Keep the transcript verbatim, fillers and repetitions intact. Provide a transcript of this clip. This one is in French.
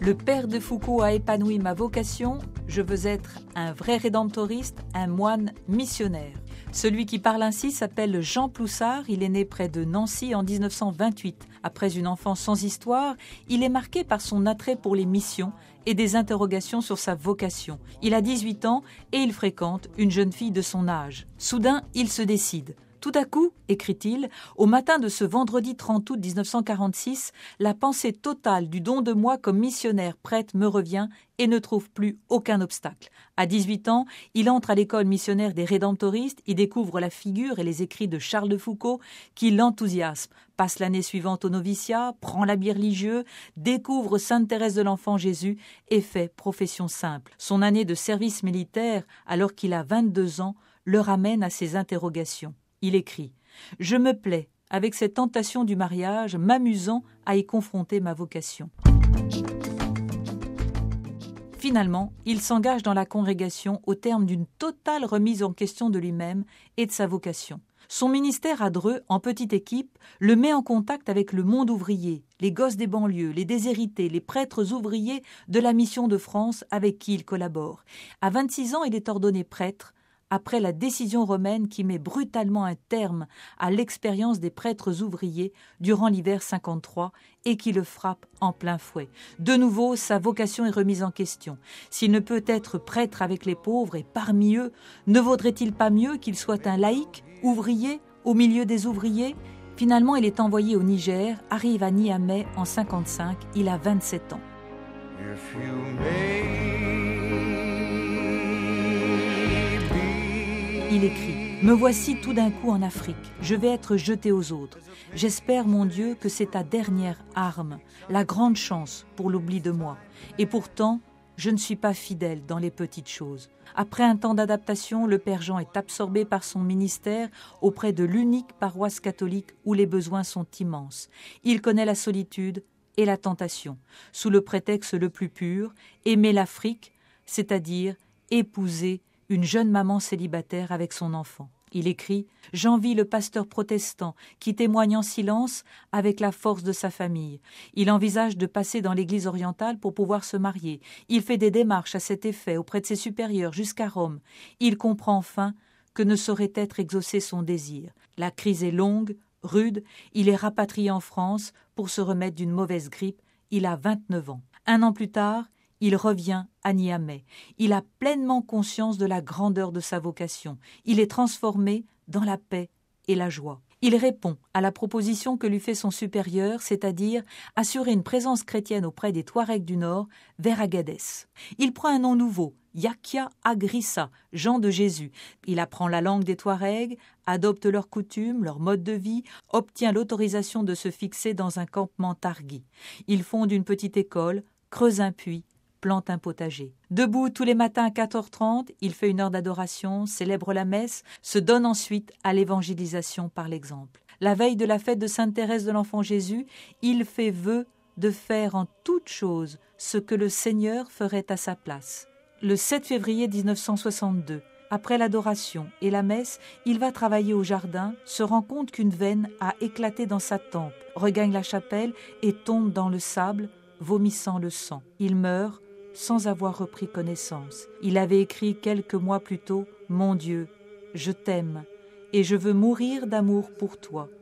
Le père de Foucault a épanoui ma vocation. Je veux être un vrai rédemptoriste, un moine missionnaire. Celui qui parle ainsi s'appelle Jean Ploussard. Il est né près de Nancy en dix-neuf cent vingt-huit. Après une enfance sans histoire, il est marqué par son attrait pour les missions et des interrogations sur sa vocation. Il a dix-huit ans et il fréquente une jeune fille de son âge. Soudain, il se décide. Tout à coup, écrit-il, au matin de ce vendredi trente août dix-neuf cent quarante-six, la pensée totale du don de moi comme missionnaire prêtre me revient et ne trouve plus aucun obstacle. À dix-huit ans, il entre à l'école missionnaire des Rédemptoristes, y découvre la figure et les écrits de Charles de Foucault qui l'enthousiasment, passe l'année suivante au noviciat, prend l'habit religieux, découvre Sainte Thérèse de l'Enfant Jésus et fait profession simple. Son année de service militaire, alors qu'il a vingt-deux ans, le ramène à ses interrogations. Il écrit « Je me plais, avec cette tentation du mariage, m'amusant à y confronter ma vocation. » Finalement, il s'engage dans la congrégation au terme d'une totale remise en question de lui-même et de sa vocation. Son ministère à Dreux, en petite équipe, le met en contact avec le monde ouvrier, les gosses des banlieues, les déshérités, les prêtres ouvriers de la Mission de France avec qui il collabore. À vingt-six ans, il est ordonné prêtre, après la décision romaine qui met brutalement un terme à l'expérience des prêtres ouvriers durant l'hiver cinquante-trois et qui le frappe en plein fouet. De nouveau, sa vocation est remise en question. S'il ne peut être prêtre avec les pauvres et parmi eux, ne vaudrait-il pas mieux qu'il soit un laïc, ouvrier, au milieu des ouvriers ? Finalement, il est envoyé au Niger, arrive à Niamey en cinquante-cinq, il a vingt-sept ans. If you may... Il écrit « Me voici tout d'un coup en Afrique. Je vais être jeté aux autres. J'espère, mon Dieu, que c'est ta dernière arme, la grande chance pour l'oubli de moi. Et pourtant, je ne suis pas fidèle dans les petites choses. » Après un temps d'adaptation, le Père Jean est absorbé par son ministère auprès de l'unique paroisse catholique où les besoins sont immenses. Il connaît la solitude et la tentation, sous le prétexte le plus pur, aimer l'Afrique, c'est-à-dire épouser une jeune maman célibataire avec son enfant. Il écrit « J'envie le pasteur protestant qui témoigne en silence avec la force de sa famille. Il envisage de passer dans l'église orientale pour pouvoir se marier. Il fait des démarches à cet effet auprès de ses supérieurs jusqu'à Rome. Il comprend enfin que ne saurait être exaucé son désir. La crise est longue, rude. Il est rapatrié en France pour se remettre d'une mauvaise grippe. Il a vingt-neuf ans. Un an plus tard, il revient à Niamey. Il a pleinement conscience de la grandeur de sa vocation. Il est transformé dans la paix et la joie. Il répond à la proposition que lui fait son supérieur, c'est-à-dire assurer une présence chrétienne auprès des Touaregs du Nord vers Agadez. Il prend un nom nouveau, Yakia Agrissa, Jean de Jésus. Il apprend la langue des Touaregs, adopte leurs coutumes, leur mode de vie, obtient l'autorisation de se fixer dans un campement targui. Il fonde une petite école, creuse un puits, plante un potager. Debout tous les matins à quatre heures trente, il fait une heure d'adoration, célèbre la messe, se donne ensuite à l'évangélisation par l'exemple. La veille de la fête de Sainte Thérèse de l'Enfant Jésus, il fait vœu de faire en toute chose ce que le Seigneur ferait à sa place. Le sept février dix-neuf cent soixante-deux, après l'adoration et la messe, il va travailler au jardin, se rend compte qu'une veine a éclaté dans sa tempe, regagne la chapelle et tombe dans le sable, vomissant le sang. Il meurt sans avoir repris connaissance. Il avait écrit quelques mois plus tôt « Mon Dieu, je t'aime et je veux mourir d'amour pour toi.